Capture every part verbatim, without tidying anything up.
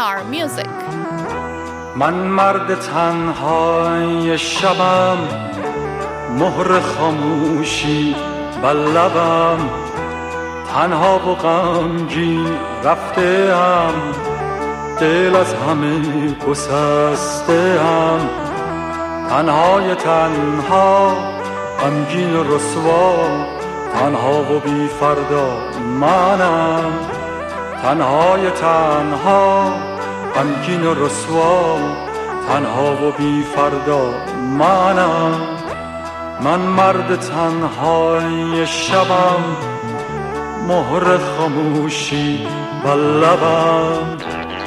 Star Music. من مرد تنهای شبم، مهر خاموشی بر لبم، تنها و غمگین رفته ام، دل از همه گسسته ام، تنهای تنها غمگین و رسوا، تنها و بی فردا منم، تنهای تنها غمگین و رسوا، تنها و بی فردا منم. من مرد تنهای شبم، مهر خاموشی بر لبم.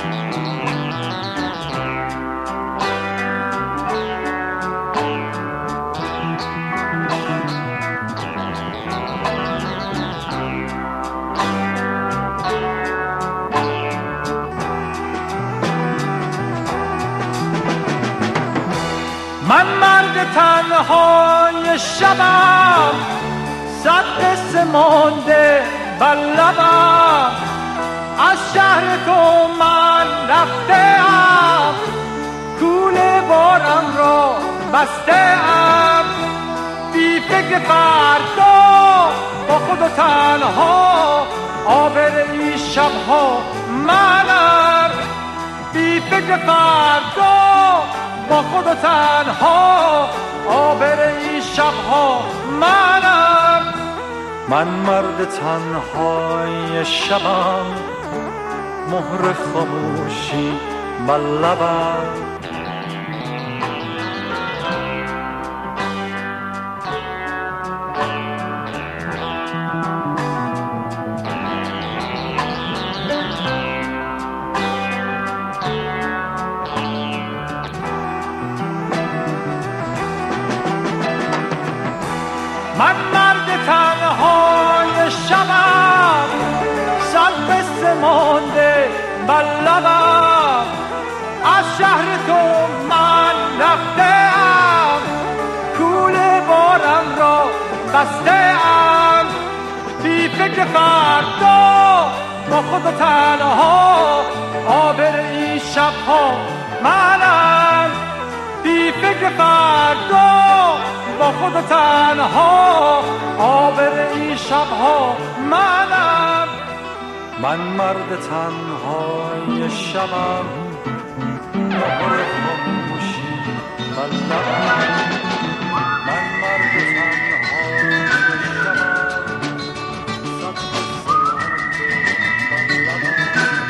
من مرد تنهای شبم، صد قصه مانده بر لبم، از شهر تو من رفته‌ام، کوله بارم را بسته‌ام، بی فکر فردا با خود و تنها، آبر این شبها منم، بی فکر فردا با خود و تنها، آبر این شبها منم. من مرد تنهای شبم، مهر خاموشی بر لبم. من مرد تنهای شبم، صد قصه مانده بر لبم، از شهر تو من رفته‌ام، کوله بارم را بسته‌ام، بی فکر فردا با خود و تنها، آبر این شبها منم، بی فکر فردا با خود و تنها، آبر این شبها منم. من مرد تنهای شبم، مهر خاموشی بر لبم. من مرد تنهای شبم، صد قصه مانده بر لبم.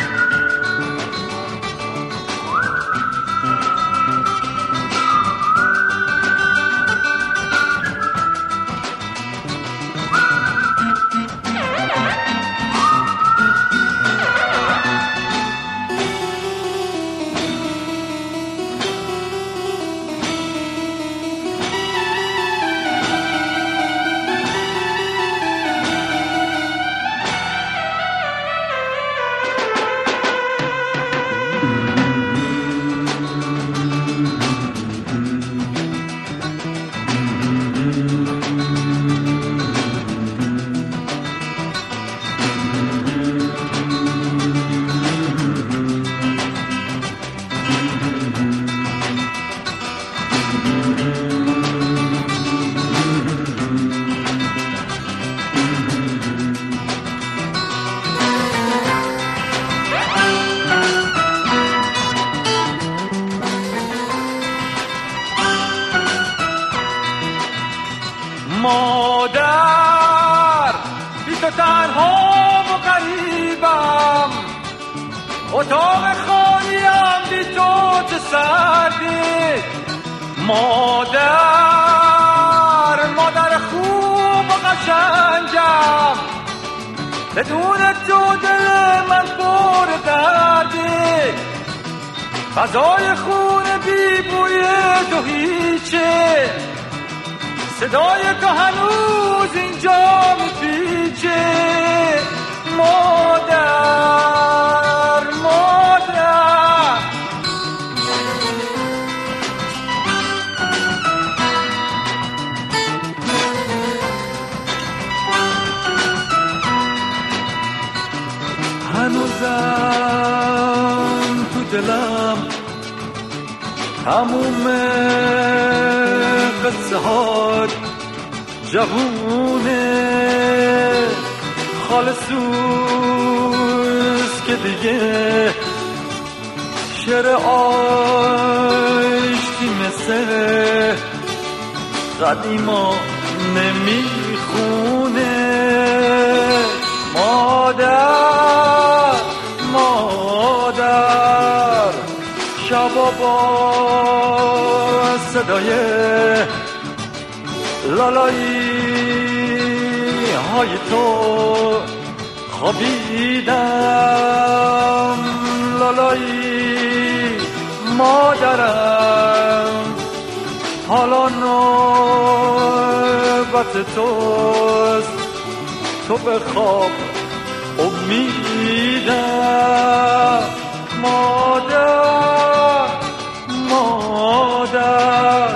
مادر، بی تو تنها و غریبم، اتاق خالیم بی تو چه سردی. مادر، مادر خوب و قشنگم، بدون تو دل من پر دردی، غذای خونه بی بوی تو هیچه، صدای تو هنوز اینجا میپیچه. مادر، مادر، هنوزم تو دلم تموم قصه هات جوونه خالصوز که دیگه شعر آشتی مثل قدیما نمیخونه. مادر مادر شبا با صدای لالایی های تو خوابیدم. لالایی مادرم حالا نوبت توست، تو به خواب امیدم. مادر مادر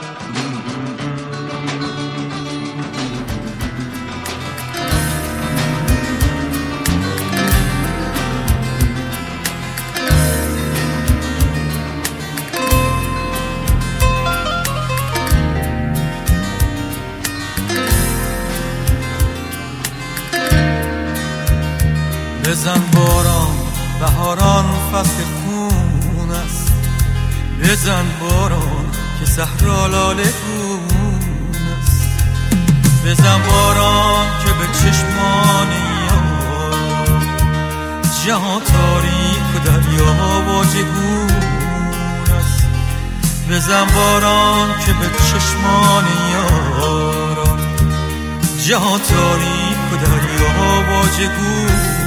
بزن باران بهاران فصل خون است، بزن باران که صحرا لاله گون است، بزن باران که به چشمان یار جهان تاریک و دریا واژگون است، بزن باران که به چشمان یار جهان تاریک و دریا واژگون.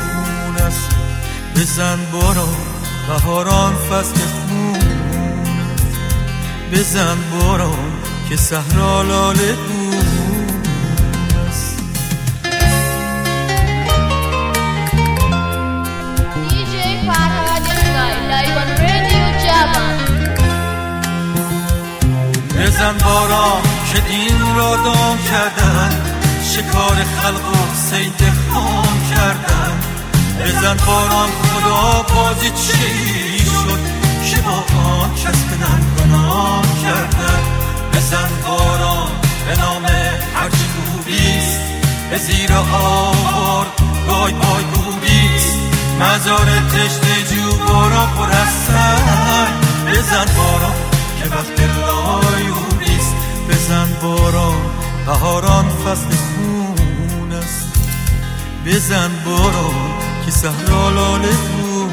بزن باران بهاران فصل خون، بزن باران که صحرا لاله گون است. دی جی فرهاد اسکای لایو آن رادیو جوان. بزن باران که دین را دام کردن، شکار خلق و صید خام کردن. بزن باران خدا بازی چی شد که با آن کس بدن گناه کردن. بزن باران به نام هرچی خوبیست، به زیر آوار گای بای گوبیست، مزار تشنه جو باران پر از سنگ. بزن باران که وقت لایونیست، بزن باران بهاران فصل خون است، بزن باران که صحرا لاله گون.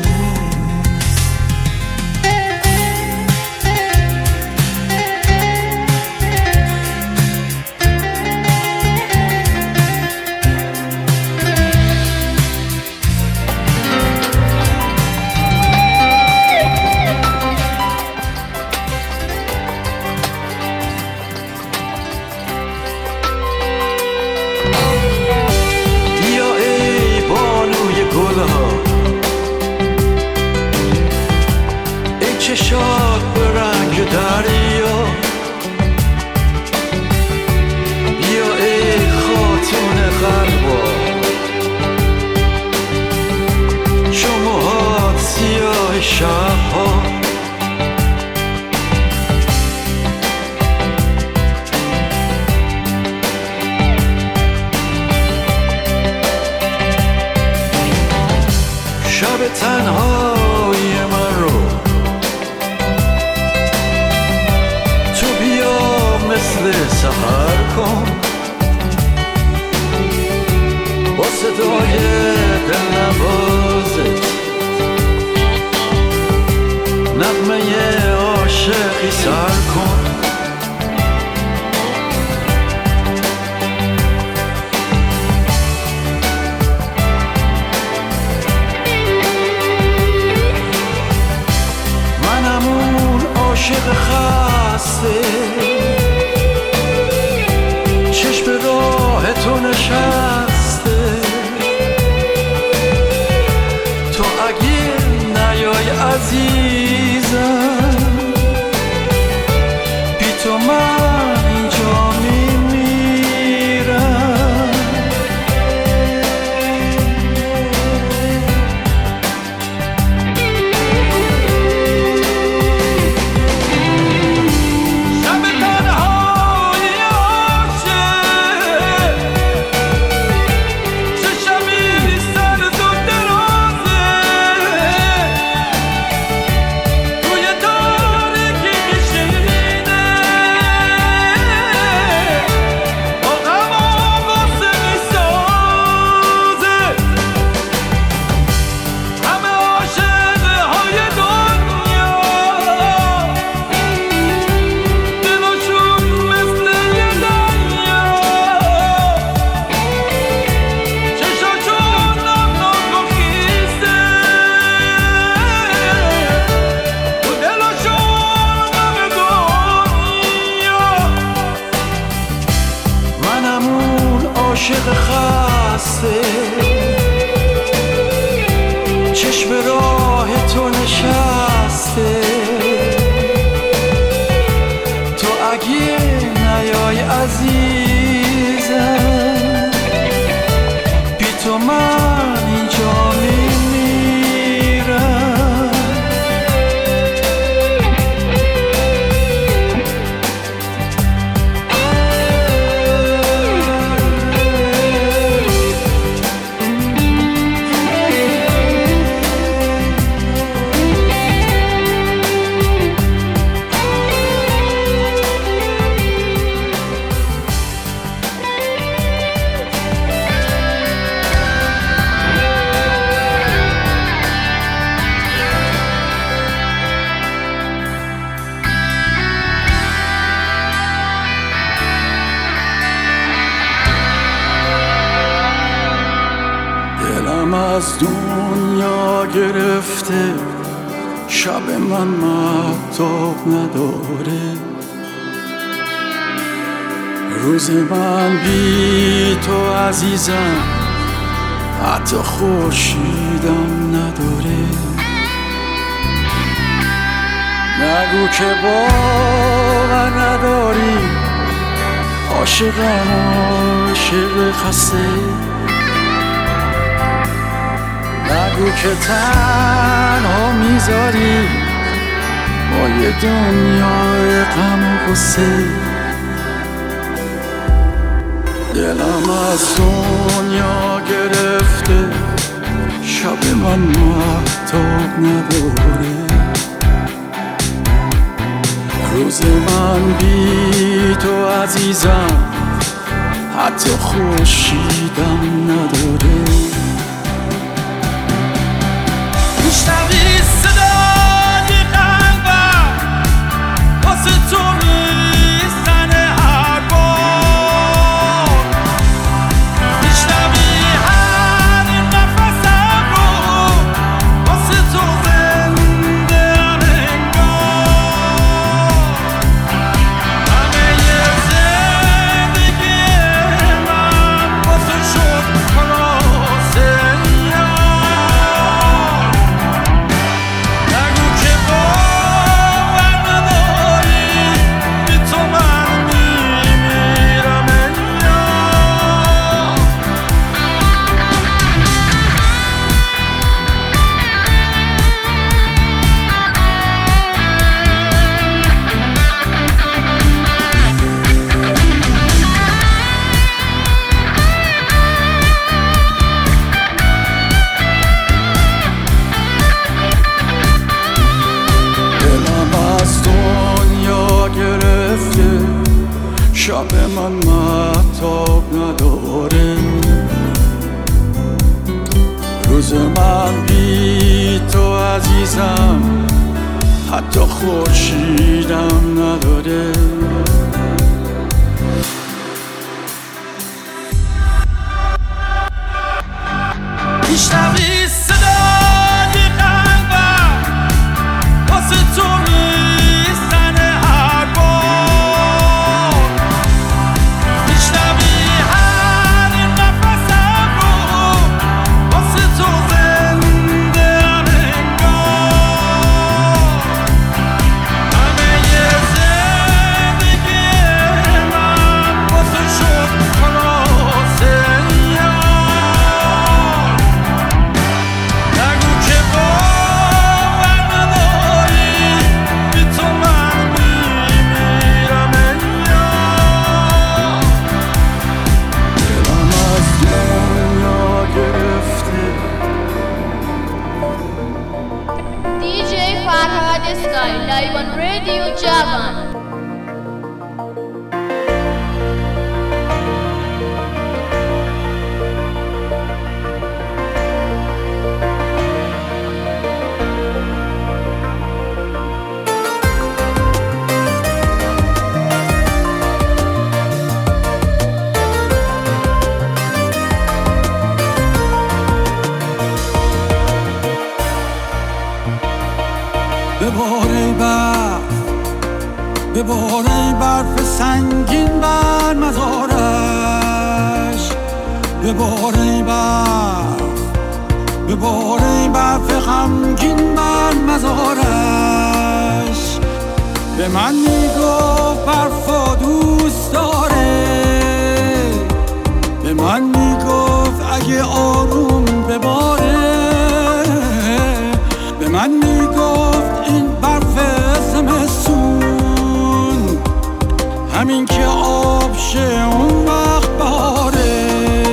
چشات به رنگ دریا، بیا ای خاتون قلبا، چون موهات سیاه شبها. شب تنهای من رو مثل سحر کن، با صدای دلنوازت نغمه عاشقی سر کن. منم اون عاشق خسته، چشم راه تو نشسته، تو اگه نیای عزیزم، بی تو من اینجا میمیرم. گرفته شب من مهتاب نداره روز من بی تو عزیزم حتی خورشیدم نداره نگو که باور نداری عاشقم عاشق خسته نگو که تنها میذاری با یه دنیای غم و غصه دلم از دنیا گرفته شب من مهتاب نداره روز من بی تو عزیزم حتی خورشیدم نداره میشنوی صدای قلبم واسه تو میزنه هر بار میشنوی هر نفسم رو واسه تو زنده ام انگار همه یه زندگی من واسه شد خلاصه شب من مهتاب نداره روز من بی تو عزیزم حتی خورشیدم نداره میشنوی صدای قلبم واسه تو میزنه هر بار میشنوی هر نفسم رو واسه تو زنده ام انگار همه یه زندگی من واسه شد خلاصه Sky live on Radio Javan. بباره برف بباره برف سنگین بر مزارش بباره برف بباره برف غمگین بر مزارش به من میگفت برفا دوست داره به من میگفت اگه آروم بباره به من میگفت این برف زمستون همین که آب شه اون وقت بهاره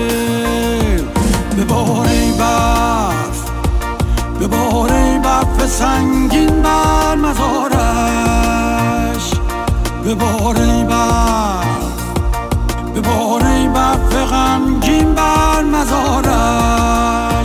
بباره برف بباره برف سنگین بر مزارش بباره برف بباره برف غمگین بر مزارش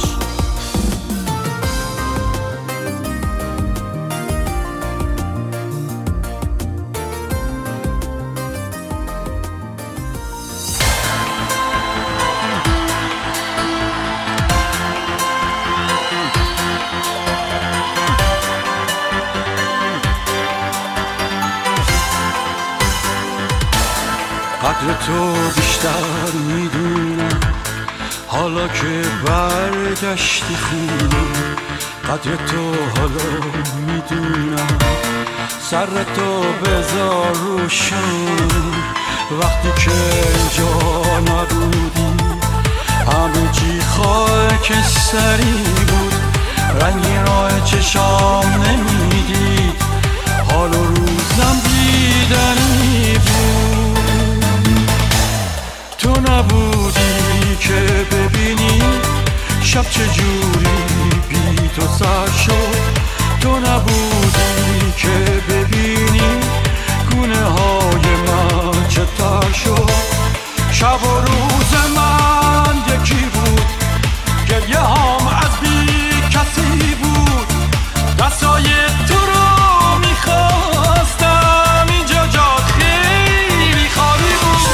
قدر تو بیشتر میدونم حالا که برگشتی خونه. قدر تو حالا میدونم سر تو بذار روشن. وقتی که اینجا نبودی همه چی خاکستری بود. رنگی راه چشام نمیدید حال و روزم دیدنی بود. تو نبودی که ببینی شب چجوری بی تو سر شد. تو نبودی که ببینی گونه های من چطور شد. شب و روز من یکی بود، گریه هم از بی کسی بود. دستای تو رو میخواستم اینجا جا خیلی خالی بود.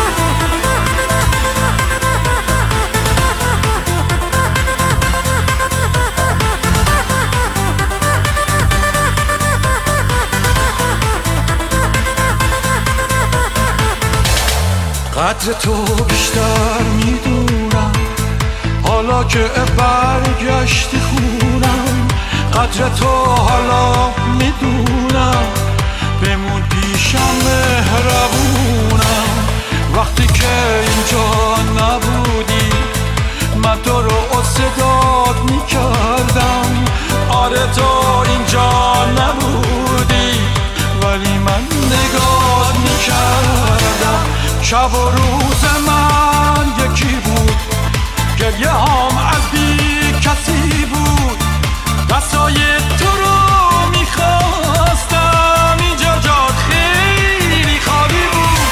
قدر تو بیشتر میدونم حالا که برگشتی خونم. قدر تو حالا میدونم بمون پیشم مهربونم. وقتی که اینجا نبودی من تو رو صدات میکردم. آره تو اینجا نبودی ولی من نگاه میکردم. شب و روز من یکی بود، گریه هم از بی کسی بود. دستای تو رو میخواستم اینجا جات خیلی خالی بود.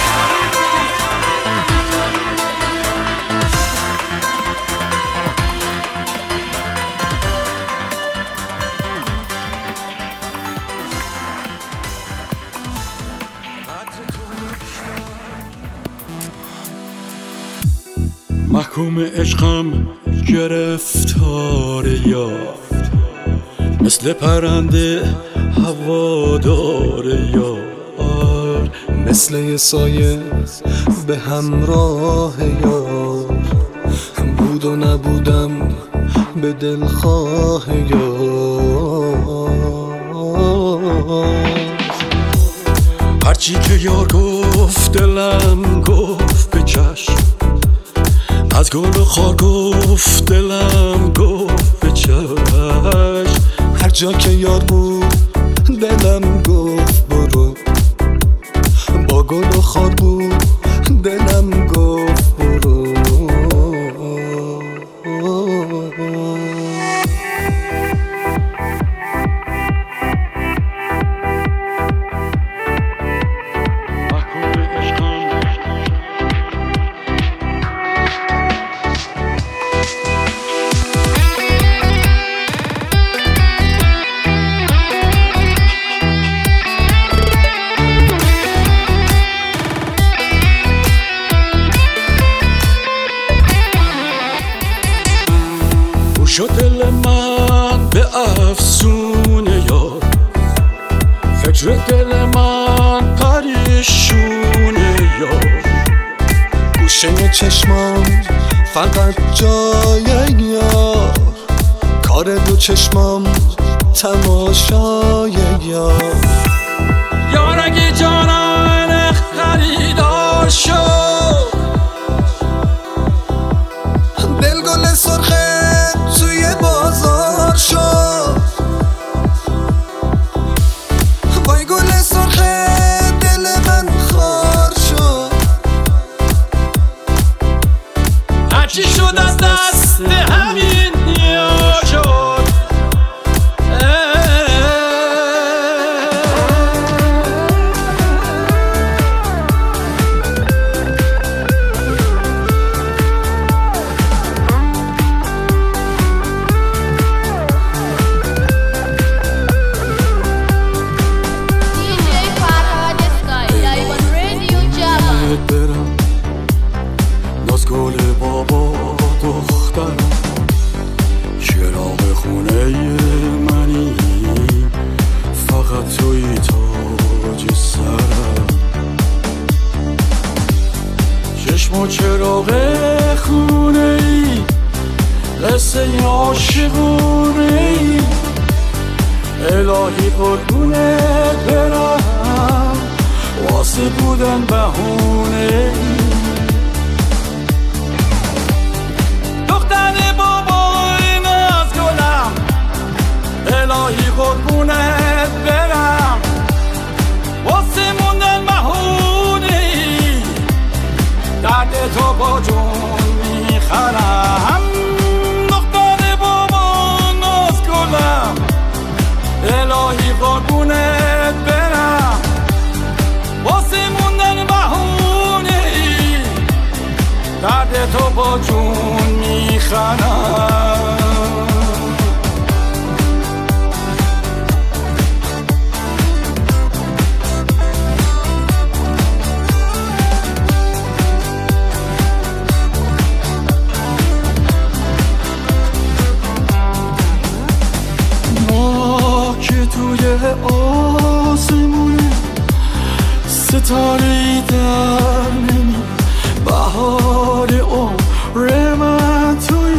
محکوم عشقم گرفتار یافت، مثل پرنده هوادار یار، مثل یه سایه به همراه یار. بود و نبودم به دلخواه یار. هرچی که یار گفت دلم گفت به چشم. از گل و خار گفت دلم گفت به چشم. هر جا که یار بود دلم گفت برو. با گل و خار بود دلم گفت برو. شد دل من به افسون یار، فکر دل من پریشونه یار. گوشه چشمام فقط جای یار، کار دو چشمام تماشای یار. یار اگه جانان خریدار شد، دل گل سرخه توی بازار شد. وای گل سرخه دل من خار شد. هرچی شد از دست همین یا شد. با چراغ خونه ای قصه عاشقونه ای الهی قربونت برم واسه بودن بهونه ای دختر بابای ناز گلم الهی قربونت برم واسه موندن بهونه ای درد تو با جون میخرم دختر بابای ناز گلم الهی قربونت برم واسه موندن بهونه ای درد تو با جون میخرم ما که توی آسمونه ستاره در نمی بهار عمر من توی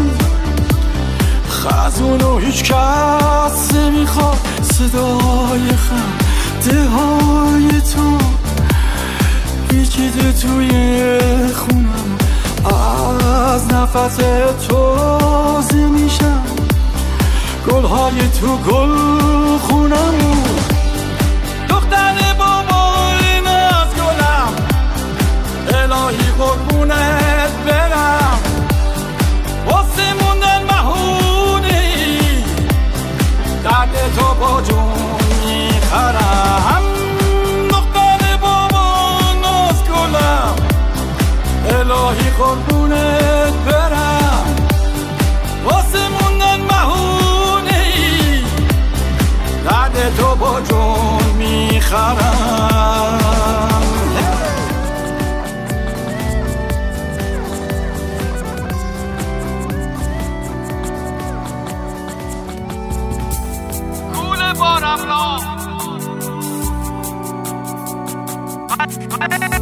خزونو هیچ کس نمیخواد صدای خنده های تو پیچیده توی خونم از نفس تازه میشم گلهای تو گل خونم دختر بابای ناز گلم الهی قربونت برم واسه موندن بهونه ای درد تو با جون میخرم دختر بابای ناز گلم الهی قربونت برم واسه موندن بهونه ای درد تو با جون میخرم گول بارم را